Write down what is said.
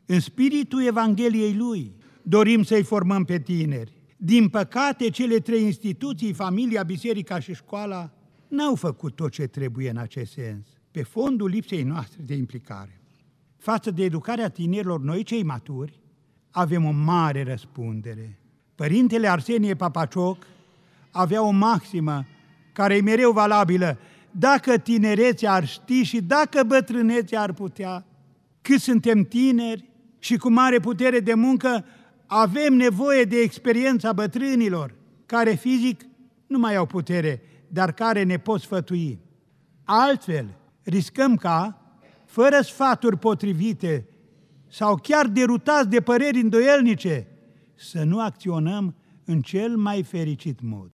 În spiritul Evangheliei Lui dorim să-i formăm pe tineri. Din păcate, cele trei instituții, familia, biserica și școala, n-au făcut tot ce trebuie în acest sens, pe fondul lipsei noastre de implicare. Față de educarea tinerilor, noi, cei maturi, avem o mare răspundere. Părintele Arsenie Papacioc avea o maximă care e mereu valabilă: dacă tinerețea ar ști și dacă bătrânețea ar putea, cât suntem tineri și cu mare putere de muncă, avem nevoie de experiența bătrânilor, care fizic nu mai au putere, dar care ne pot sfătui. Altfel, riscăm ca, fără sfaturi potrivite sau chiar derutați de păreri îndoielnice, să nu acționăm în cel mai fericit mod.